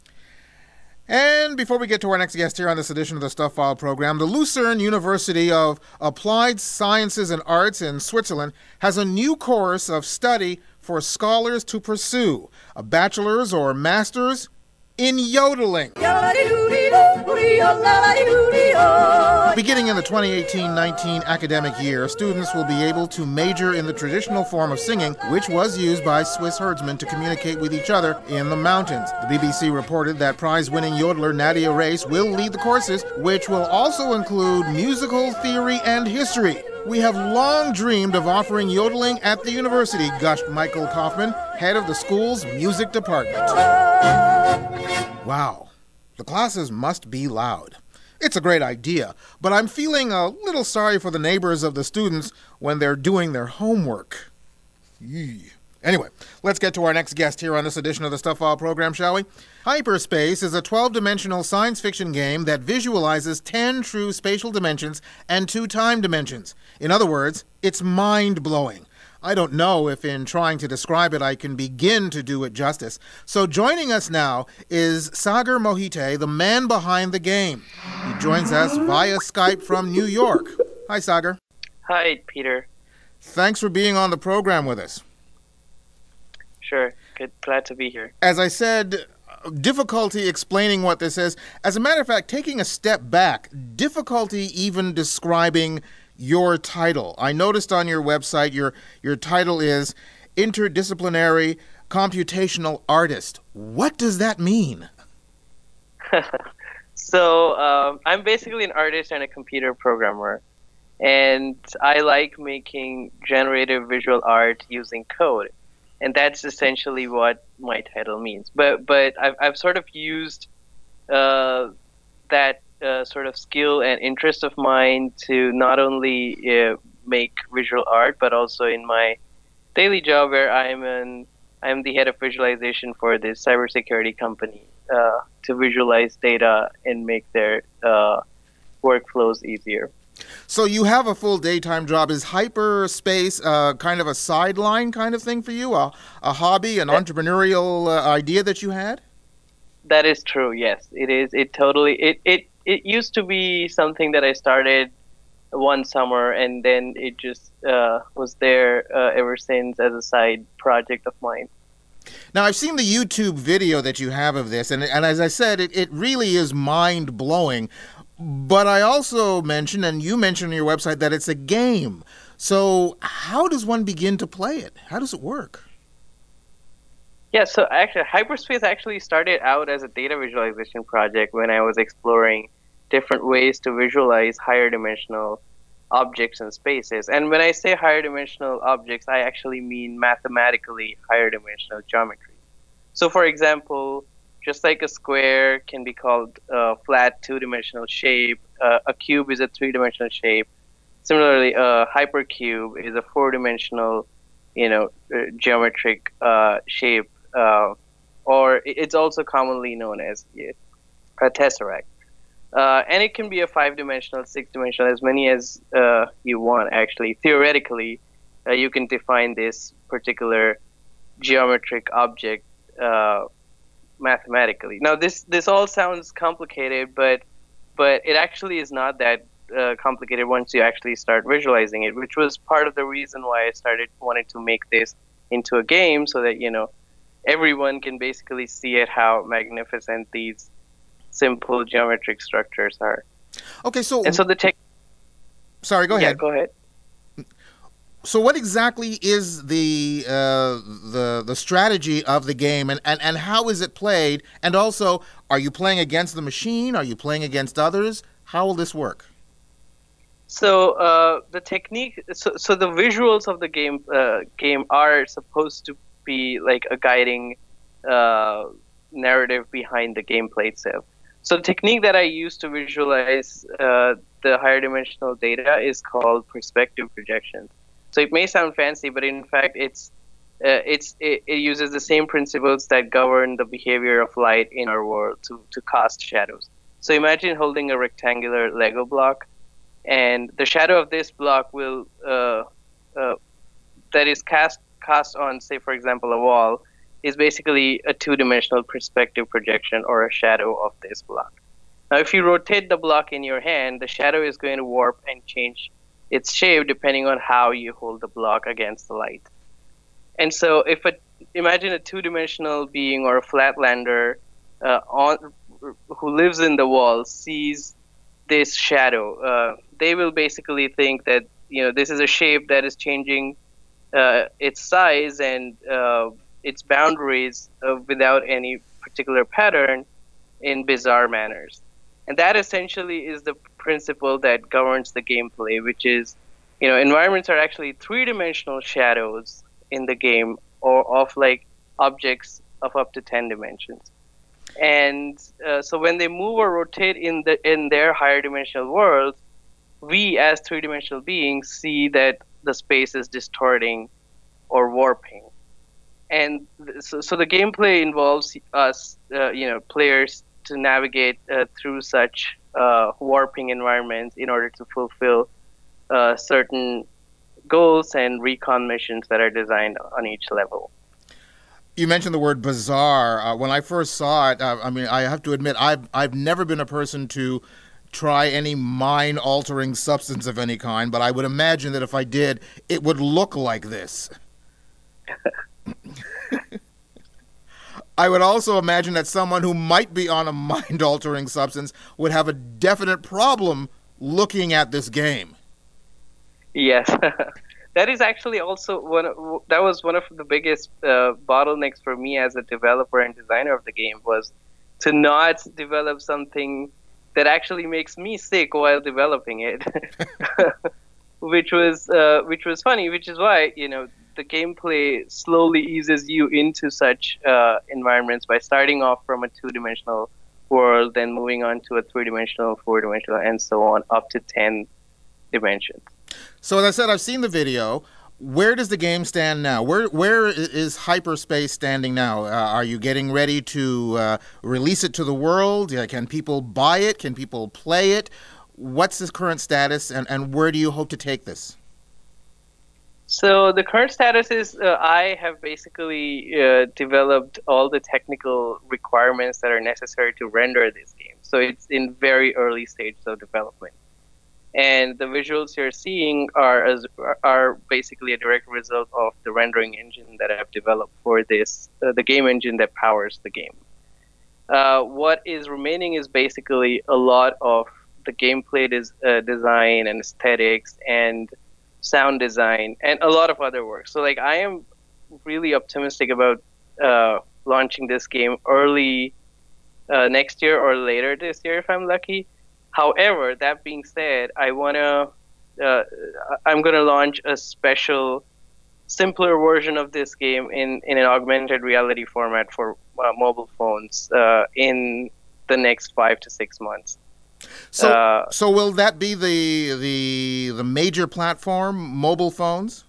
And before we get to our next guest here on this edition of the Stuff File program, the Lucerne University of Applied Sciences and Arts in Switzerland has a new course of study for scholars to pursue, a bachelor's or master's in yodeling. Beginning in the 2018-19 academic year, students will be able to major in the traditional form of singing, which was used by Swiss herdsmen to communicate with each other in the mountains. The BBC reported that prize-winning yodeler Nadia Race will lead the courses, which will also include musical theory and history. We have long dreamed of offering yodeling at the university, gushed Michael Kaufman, head of the school's music department. Wow, the classes must be loud. It's a great idea, but I'm feeling a little sorry for the neighbors of the students when they're doing their homework. Yee. Anyway, let's get to our next guest here on this edition of the Stuff File program, shall we? Hyperspace is a 12-dimensional science fiction game that visualizes 10 true spatial dimensions and 2 time dimensions. In other words, it's mind-blowing. I don't know if in trying to describe it I can begin to do it justice. So joining us now is Sagar Mohite, the man behind the game. He joins us via Skype from New York. Hi, Sagar. Hi, Peter. Thanks for being on the program with us. Sure. Good. Glad to be here. As I said, difficulty explaining what this is. As a matter of fact, taking a step back, difficulty even describing your title. I noticed on your website your title is Interdisciplinary Computational Artist. What does that mean? So I'm basically an artist and a computer programmer. And I like making generative visual art using code. And that's essentially what my title means. But I've sort of used that sort of skill and interest of mine to not only make visual art, but also in my daily job where I'm the head of visualization for this cybersecurity company to visualize data and make their workflows easier. So you have a full daytime job. Is hyperspace kind of a sideline kind of thing for you, a hobby, an entrepreneurial idea that you had? That is true. Yes, it is. It used to be something that I started one summer, and then it just was there ever since as a side project of mine. Now, I've seen the YouTube video that you have of this, and as I said, it really is mind-blowing. But I also mentioned, and you mentioned on your website, that it's a game. So how does one begin to play it? How does it work? Yeah, so actually, Hyperspace actually started out as a data visualization project when I was exploring different ways to visualize higher dimensional objects and spaces. And when I say higher dimensional objects, I actually mean mathematically higher dimensional geometry. So for example, just like a square can be called a flat two-dimensional shape, a cube is a three-dimensional shape. Similarly, a hypercube is a four-dimensional, geometric shape, or it's also commonly known as a tesseract. And it can be a five-dimensional, six-dimensional, as many as you want, actually. Theoretically, you can define this particular geometric object mathematically. Now, this all sounds complicated, but it actually is not that complicated once you actually start visualizing it, which was part of the reason why I wanted to make this into a game, so that everyone can basically see it, how magnificent these simple geometric structures are. Okay, so the Sorry, go ahead. Yeah, go ahead. So what exactly is the strategy of the game, and how is it played? And also, are you playing against the machine? Are you playing against others? How will this work? So the technique, so the visuals of the game are supposed to be like a guiding narrative behind the gameplay itself. So the technique that I use to visualize the higher dimensional data is called perspective projection. So it may sound fancy, but in fact, it uses the same principles that govern the behavior of light in our world to cast shadows. So imagine holding a rectangular Lego block, and the shadow of this block will that is cast on, say, for example, a wall, is basically a two-dimensional perspective projection or a shadow of this block. Now, if you rotate the block in your hand, the shadow is going to warp and change its shape depending on how you hold the block against the light. And so imagine a two-dimensional being or a flatlander who lives in the wall sees this shadow. They will basically think that this is a shape that is changing its size and its boundaries without any particular pattern in bizarre manners. And that essentially is the principle that governs the gameplay, which is, environments are actually three-dimensional shadows in the game, or of like objects of up to 10 dimensions. And so when they move or rotate in their higher dimensional world, we as three-dimensional beings see that the space is distorting or warping. And so the gameplay involves us, players, to navigate through such warping environments in order to fulfill certain goals and recon missions that are designed on each level. You mentioned the word bizarre. When I first saw it, I have to admit, I've never been a person to try any mind-altering substance of any kind, but I would imagine that if I did, it would look like this. I would also imagine that someone who might be on a mind-altering substance would have a definite problem looking at this game. Yes. That is actually also that was one of the biggest bottlenecks for me as a developer and designer of the game, was to not develop something that actually makes me sick while developing it, which was funny, which is why, the gameplay slowly eases you into such environments by starting off from a two-dimensional world, then moving on to a three-dimensional, four-dimensional, and so on, up to 10 dimensions. So as I said, I've seen the video. Where does the game stand now? Where is Hyperspace standing now? Are you getting ready to release it to the world? Can people buy it? Can people play it? What's the current status, and where do you hope to take this? So the current status is I have basically developed all the technical requirements that are necessary to render this game. So it's in very early stages of development. And the visuals you're seeing are basically a direct result of the rendering engine that I've developed for this, the game engine that powers the game. What is remaining is basically a lot of the gameplay design and aesthetics and sound design and a lot of other work. So like I am really optimistic about launching this game early next year or later this year if I'm lucky. However, that being said, I'm gonna launch a special, simpler version of this game in an augmented reality format for mobile phones in the next 5 to 6 months. So will that be the major platform, mobile phones?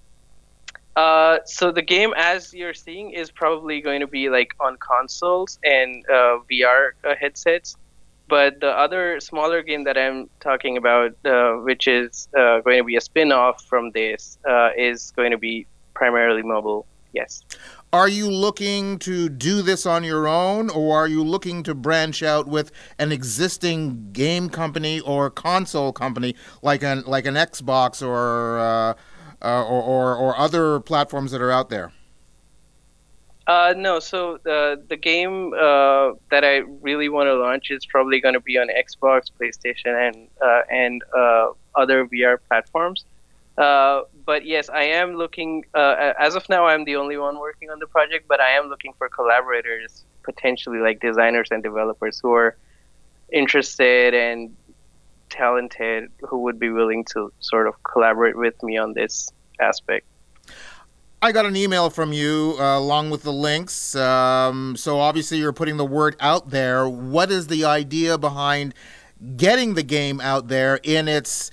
So the game, as you're seeing, is probably going to be like on consoles and VR headsets. But the other smaller game that I'm talking about, which is going to be a spin-off from this, is going to be primarily mobile, yes. Are you looking to do this on your own, or are you looking to branch out with an existing game company or console company like an Xbox or other platforms that are out there? No, so the game that I really want to launch is probably going to be on Xbox, PlayStation, and other VR platforms. But yes, I am looking, as of now, I'm the only one working on the project, but I am looking for collaborators, potentially like designers and developers who are interested and talented, who would be willing to sort of collaborate with me on this aspect. I got an email from you along with the links. So obviously you're putting the word out there. What is the idea behind getting the game out there in its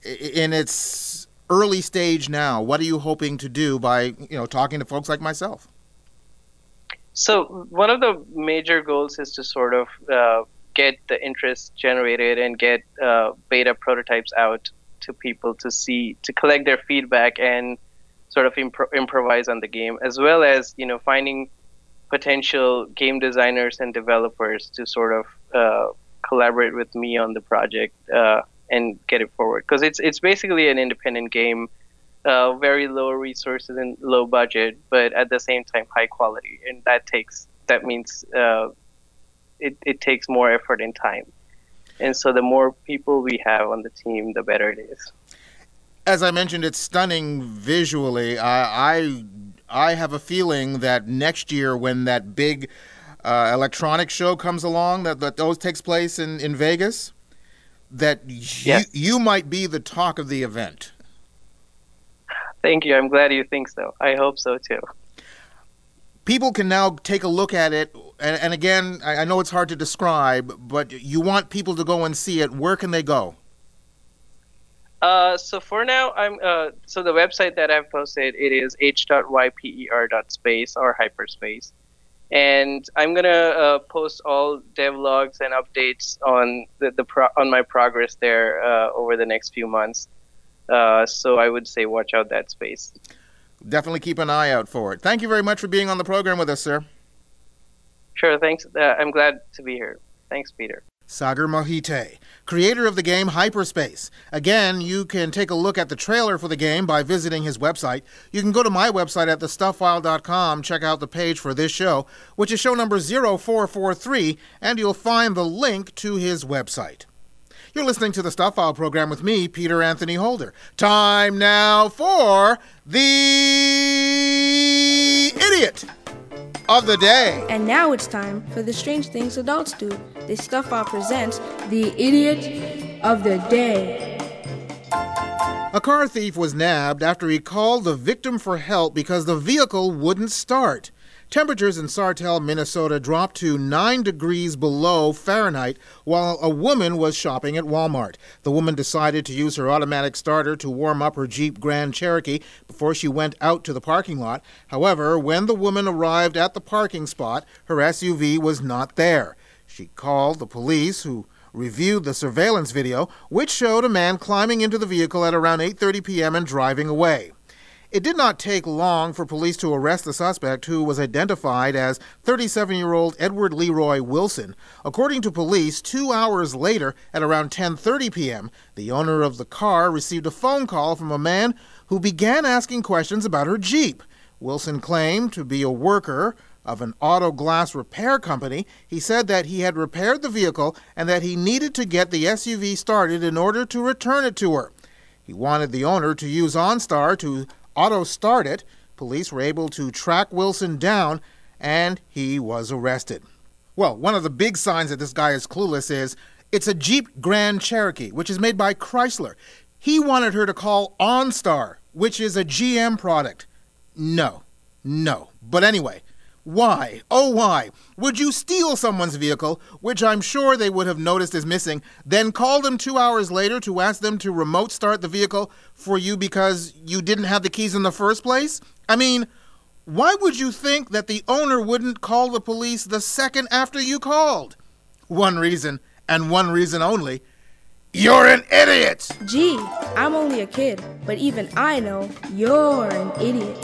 early stage now? What are you hoping to do by talking to folks like myself? So one of the major goals is to sort of get the interest generated and get beta prototypes out to people to collect their feedback and sort of improvise on the game, as well as finding potential game designers and developers to sort of collaborate with me on the project and get it forward. Because it's basically an independent game, very low resources and low budget, but at the same time high quality, and that means it takes more effort and time. And so the more people we have on the team, the better it is. As I mentioned, it's stunning visually. I have a feeling that next year, when that big electronic show comes along, that takes place in Vegas, that you might be the talk of the event. Thank you. I'm glad you think so. I hope so too. People can now take a look at it, and again, I know it's hard to describe, but you want people to go and see it. Where can they go? So for now, so the website that I've posted, it is h.yper.space or hyperspace, and I'm gonna post all devlogs and updates on on my progress there over the next few months. So I would say watch out that space. Definitely keep an eye out for it. Thank you very much for being on the program with us, sir. Sure, thanks. I'm glad to be here. Thanks, Peter. Sagar Mohite, creator of the game Hyperspace. Again, you can take a look at the trailer for the game by visiting his website. You can go to my website at thestuffile.com, check out the page for this show, which is show number 0443, and you'll find the link to his website. You're listening to the Stuff File program with me, Peter Anthony Holder. Time now for the Idiot of the Day. And now it's time for the Strange Things Adults Do. The Stuff File presents the Idiot of the Day. A car thief was nabbed after he called the victim for help because the vehicle wouldn't start. Temperatures in Sartell, Minnesota dropped to 9 degrees below Fahrenheit while a woman was shopping at Walmart. The woman decided to use her automatic starter to warm up her Jeep Grand Cherokee before she went out to the parking lot. However, when the woman arrived at the parking spot, her SUV was not there. She called the police, who reviewed the surveillance video, which showed a man climbing into the vehicle at around 8:30 p.m. and driving away. It did not take long for police to arrest the suspect, who was identified as 37-year-old Edward Leroy Wilson. According to police, 2 hours later, at around 10:30 p.m., the owner of the car received a phone call from a man who began asking questions about her Jeep. Wilson claimed to be a worker of an auto glass repair company. He said that he had repaired the vehicle and that he needed to get the SUV started in order to return it to her. He wanted the owner to use OnStar to auto-start it. Police were able to track Wilson down, and he was arrested. Well, one of the big signs that this guy is clueless is it's a Jeep Grand Cherokee, which is made by Chrysler. He wanted her to call OnStar, which is a GM product. No. But anyway, why? Oh, why would you steal someone's vehicle, which I'm sure they would have noticed is missing, then call them 2 hours later to ask them to remote start the vehicle for you because you didn't have the keys in the first place? I mean, why would you think that the owner wouldn't call the police the second after you called? One reason, and one reason only: you're an idiot! Gee, I'm only a kid, but even I know you're an idiot.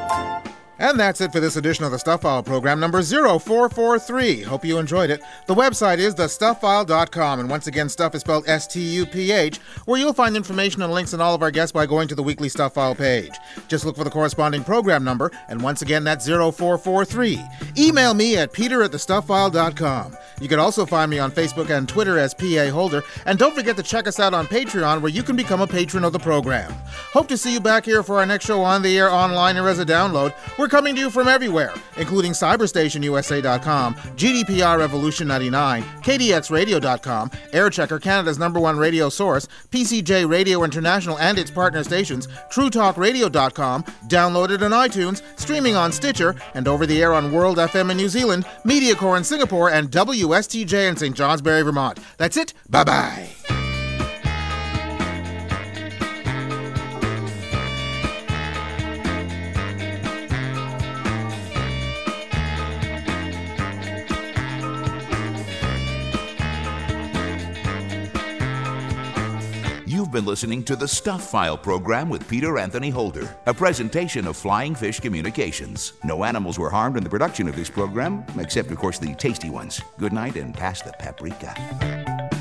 And that's it for this edition of the Stuff File program, number 0443. Hope you enjoyed it. The website is thestufffile.com, and once again, stuff is spelled S-T-U-P-H, where you'll find information and links on all of our guests by going to the weekly Stuff File page. Just look for the corresponding program number, and once again, that's 0443. Email me at peter@thestufffile.com. You can also find me on Facebook and Twitter as P.A. Holder, and don't forget to check us out on Patreon, where you can become a patron of the program. Hope to see you back here for our next show on the air, online, or as a download. We're coming to you from everywhere, including CyberstationUSA.com, GDPR Revolution 99, KDXRadio.com, AirChecker, Canada's #1 radio source, PCJ Radio International and its partner stations, TrueTalkRadio.com, downloaded on iTunes, streaming on Stitcher, and over the air on World FM in New Zealand, MediaCore in Singapore, and WSTJ in St. Johnsbury, Vermont. That's it. Bye-bye. You've been listening to the Stuff File program with Peter Anthony Holder, a presentation of Flying Fish Communications. No animals were harmed in the production of this program, except, of course, the tasty ones. Good night and pass the paprika.